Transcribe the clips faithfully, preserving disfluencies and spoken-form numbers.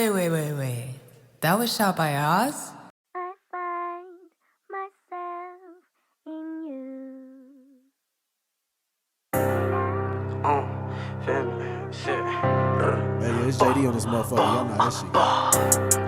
Wait, wait, wait, wait. That was shot by Oz? I find myself in you. Uh, feel me? Shit. Hey, yeah, it's J D on this motherfucker. Y'all know that shit.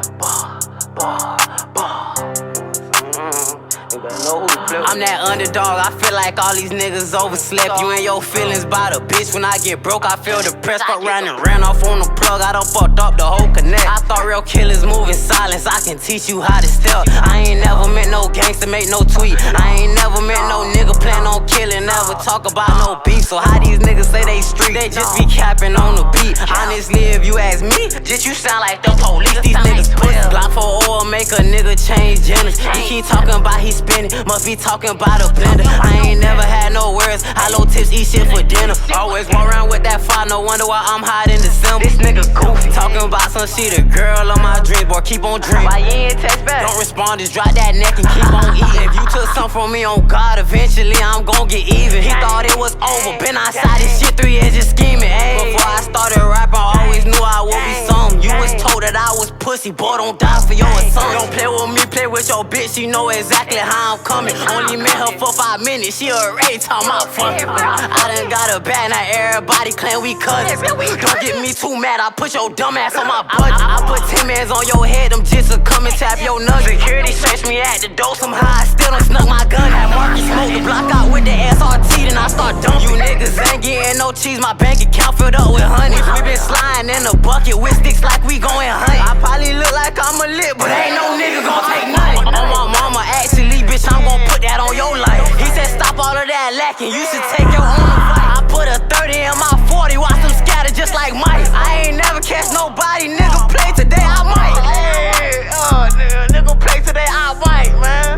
I'm that underdog, I feel like all these niggas overslept. You and your feelings about a bitch. When I get broke, I feel depressed. Fuck round and ran off on the plug, I done fucked up the whole connect. I thought real killers move in silence, I can teach you how to step. I ain't never met no gangster, make no tweet. I ain't never met no nigga plan on killing, never talk about no beef. So how these niggas say they street, they just be capping on the beat. Honestly, if you ask me, just you sound like the police. These niggas pussy. Block for oil, make a nigga change genders. He keep talking about he spinning, must be talking about a blender. I ain't never had no words, hollow tips, eat shit for dinner. Always walk around with that fire, no wonder why I'm hot in December. This nigga goofy, talking about some shit, a girl on my dreams, boy, keep on dreaming. Why you ain't text back? Don't respond, just drop that neck and keep on eating. If you took something from me on God, eventually I'm gon' get even. He thought it was over, been outside this shit three years just scheming. Ay. Before I started rapping, I always knew I would be something. You was told that I was pussy, boy, don't die for your assumption. Don't play with me, play with your bitch, she know exactly how I'm coming. Only met her for five minutes, she already talking about fucking. I done got a bag, now everybody claim we cousins. Don't get me too mad, I put your dumb ass on my budget. I put ten mans on your head, them jits will come and tap your nuggets. Security search me at the door, some high, still done snuck my gun. Had Marcus smoke the block out with the S R T, then I start dumping. You niggas ain't getting no cheese, my bank account filled up with honey. We been sliding in a bucket with sticks like we going hunting. I probably look like I'm a lit, but ain't no nigga gon' take nothing. On my mama, actually, bitch, I'm gon' put that on your life. He said stop all of that lacking, you should take your own fight. I put a thirty in my forty, watch them scatter just like mice. I ain't never catch nobody, nigga play today, I might. Hey, uh, nigga, nigga play today, I might, man.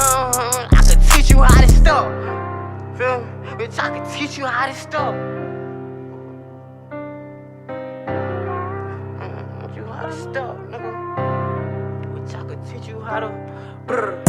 Uh, I could teach you how to stop. Feel me? Bitch, I could teach you how to stop. Teach you how to stop, nigga. Bitch, I could teach you how to brr.